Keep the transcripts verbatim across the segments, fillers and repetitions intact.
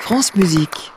France Musique.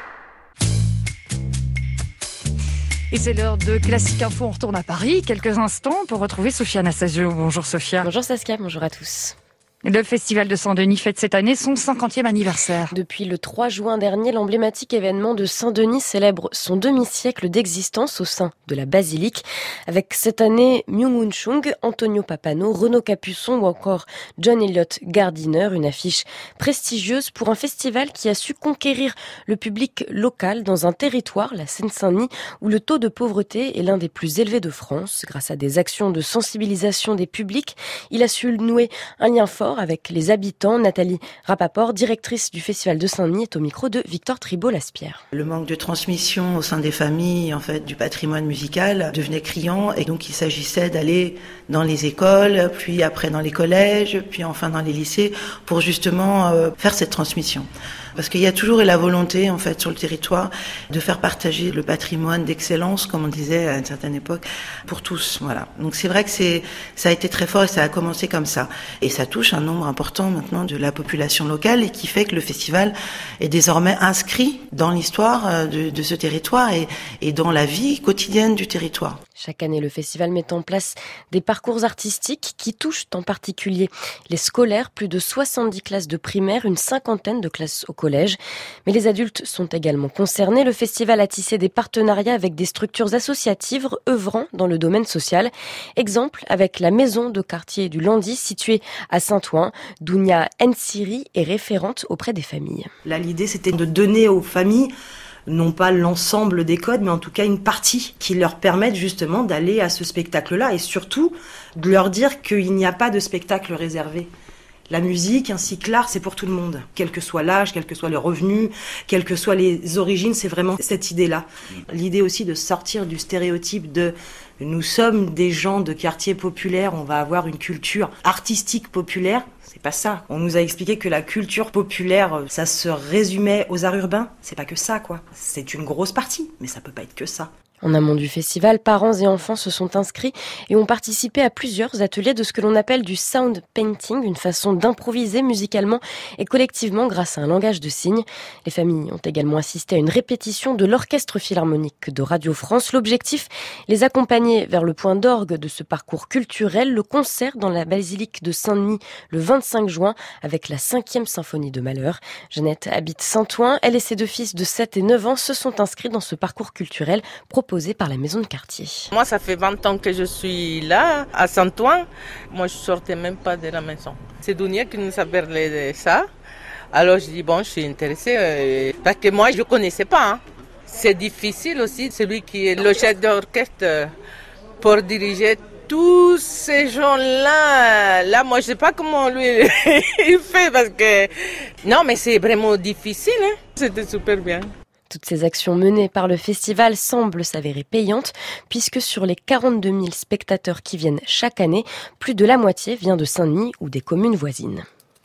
Et c'est l'heure de Classique Info. On retourne à Paris quelques instants pour retrouver Sophia Anastasio. Bonjour Sophia. Bonjour Saskia, bonjour à tous. Le Festival de Saint-Denis fête cette année son cinquantième anniversaire. Depuis le trois juin dernier, l'emblématique événement de Saint-Denis célèbre son demi-siècle d'existence au sein de la basilique. Avec cette année Myung-Whun Chung, Antonio Pappano, Renaud Capuçon ou encore John Elliott Gardiner. Une affiche prestigieuse pour un festival qui a su conquérir le public local dans un territoire, la Seine-Saint-Denis, où le taux de pauvreté est l'un des plus élevés de France. Grâce à des actions de sensibilisation des publics, il a su nouer un lien fort avec les habitants. Nathalie Rapaport, directrice du Festival de Saint-Denis, est au micro de Victor Tribault-Laspierre. Le manque de transmission au sein des familles, en fait, du patrimoine musical devenait criant, et donc il s'agissait d'aller dans les écoles, puis après dans les collèges, puis enfin dans les lycées, pour justement euh, faire cette transmission. Parce qu'il y a toujours eu la volonté, en fait, sur le territoire, de faire partager le patrimoine d'excellence, comme on disait à une certaine époque, pour tous. Voilà. Donc c'est vrai que c'est, ça a été très fort et ça a commencé comme ça. Et ça touche un nombre important maintenant de la population locale et qui fait que le festival est désormais inscrit dans l'histoire de, de ce territoire et, et dans la vie quotidienne du territoire. Chaque année, le festival met en place des parcours artistiques qui touchent en particulier les scolaires, plus de soixante-dix classes de primaire, une cinquantaine de classes au collège. Mais les adultes sont également concernés. Le festival a tissé des partenariats avec des structures associatives œuvrant dans le domaine social. Exemple avec la maison de quartier du Landy située à Saint-Ouen. Dounia Ensiri est référente auprès des familles. Là, l'idée, c'était de donner aux familles non pas l'ensemble des codes, mais en tout cas une partie qui leur permette justement d'aller à ce spectacle-là et surtout de leur dire qu'il n'y a pas de spectacle réservé. La musique ainsi que l'art, c'est pour tout le monde. Quel que soit l'âge, quel que soit le revenu, quelles que soient les origines, c'est vraiment cette idée-là. L'idée aussi de sortir du stéréotype de nous sommes des gens de quartier populaire, on va avoir une culture artistique populaire. C'est pas ça. On nous a expliqué que la culture populaire, ça se résumait aux arts urbains. C'est pas que ça, quoi. C'est une grosse partie, mais ça peut pas être que ça. En amont du festival, parents et enfants se sont inscrits et ont participé à plusieurs ateliers de ce que l'on appelle du sound painting, une façon d'improviser musicalement et collectivement grâce à un langage de signes. Les familles ont également assisté à une répétition de l'Orchestre Philharmonique de Radio France. L'objectif, les accompagner vers le point d'orgue de ce parcours culturel, le concert dans la basilique de Saint-Denis le vingt-cinq juin avec la cinquième symphonie de Mahler. Jeannette habite Saint-Ouen. Elle et ses deux fils de sept et neuf ans se sont inscrits dans ce parcours culturel proposé par la maison de quartier. Moi, ça fait vingt ans que je suis là, à Saint-Ouen. Moi, je sortais même pas de la maison. C'est Dounia qui nous a parlé de ça. Alors, je dis, bon, je suis intéressée, euh, parce que moi, je ne connaissais pas. Hein. C'est difficile aussi, celui qui est le chef d'orchestre, pour diriger tous ces gens-là. Là, moi, je ne sais pas comment lui, il fait, parce que... Non, mais c'est vraiment difficile. Hein. C'était super bien. Toutes ces actions menées par le festival semblent s'avérer payantes puisque sur les quarante-deux mille spectateurs qui viennent chaque année, plus de la moitié vient de Saint-Denis ou des communes voisines.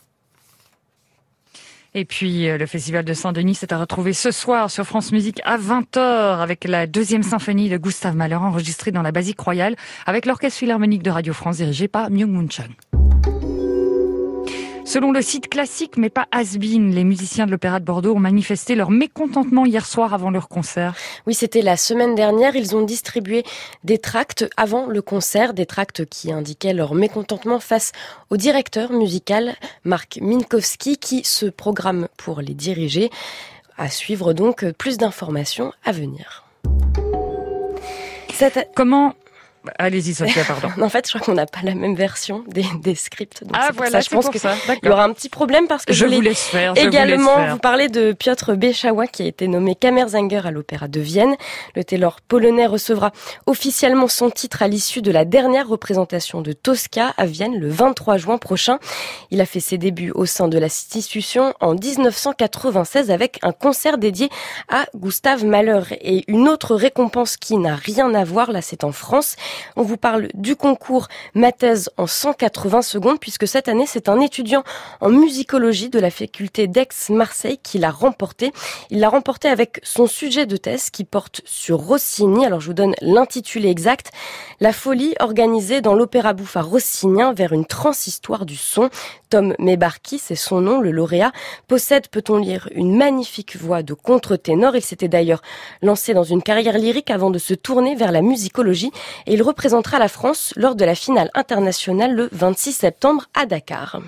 Et puis, le Festival de Saint-Denis c'est à retrouver ce soir sur France Musique à vingt heures avec la deuxième symphonie de Gustave Mahler enregistrée dans la Basilique Royale avec l'Orchestre Philharmonique de Radio France dirigé par Myung-Whun Chung. Selon le site Classique, mais pas Has-Been, les musiciens de l'Opéra de Bordeaux ont manifesté leur mécontentement hier soir avant leur concert. Oui, c'était la semaine dernière. Ils ont distribué des tracts avant le concert, des tracts qui indiquaient leur mécontentement face au directeur musical Marc Minkowski qui se programme pour les diriger. À suivre donc, plus d'informations à venir. Cette... Comment... Allez-y Sophia, pardon. En fait, je crois qu'on n'a pas la même version des, des scripts. Donc ah c'est voilà, ça. Je pense que ça. Il y aura un petit problème parce que je, je vous laisse faire. Je également vous, laisse faire. vous parler de Piotr Béchawa qui a été nommé Kammersänger à l'Opéra de Vienne. Le ténor polonais recevra officiellement son titre à l'issue de la dernière représentation de Tosca à Vienne le vingt-trois juin prochain. Il a fait ses débuts au sein de l'institution en dix-neuf cent quatre-vingt-seize avec un concert dédié à Gustave Mahler et une autre récompense qui n'a rien à voir. Là, c'est en France. On vous parle du concours Ma thèse en cent quatre-vingts secondes puisque cette année, c'est un étudiant en musicologie de la faculté d'Aix-Marseille qui l'a remporté. Il l'a remporté avec son sujet de thèse qui porte sur Rossini. Alors, je vous donne l'intitulé exact. La folie organisée dans l'opéra bouffe rossinien vers une transhistoire du son. Tom Mebarki, c'est son nom, le lauréat, possède, peut-on lire, une magnifique voix de contre-ténor. Il s'était d'ailleurs lancé dans une carrière lyrique avant de se tourner vers la musicologie et il représentera la France lors de la finale internationale le vingt-six septembre à Dakar.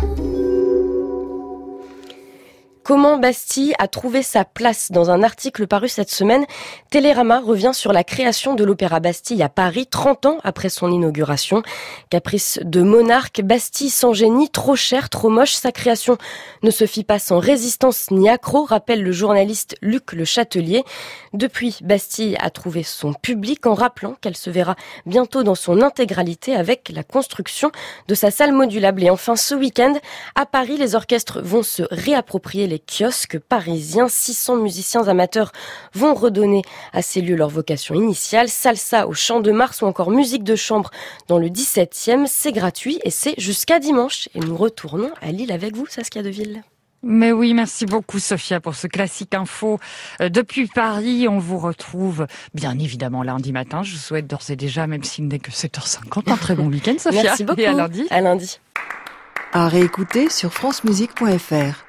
Comment Bastille a trouvé sa place? Dans un article paru cette semaine, Télérama revient sur la création de l'Opéra Bastille à Paris, trente ans après son inauguration. Caprice de monarque, Bastille sans génie, trop cher, trop moche, sa création ne se fit pas sans résistance ni accroc, rappelle le journaliste Luc Le Châtelier. Depuis, Bastille a trouvé son public en rappelant qu'elle se verra bientôt dans son intégralité avec la construction de sa salle modulable. Et enfin, ce week-end, à Paris, les orchestres vont se réapproprier les kiosques parisiens. six cents musiciens amateurs vont redonner à ces lieux leur vocation initiale. Salsa au Champ de Mars ou encore musique de chambre dans le dix-septième. C'est gratuit et c'est jusqu'à dimanche. Et nous retournons à Lille avec vous, Saskia Deville. Mais oui, merci beaucoup Sophia pour ce classique info. Euh, depuis Paris, on vous retrouve bien évidemment lundi matin. Je vous souhaite d'ores et déjà, même s'il n'est que sept heures cinquante, un très bon week-end Sophia. Merci beaucoup. Et à lundi. À lundi. À réécouter sur francemusique point f r.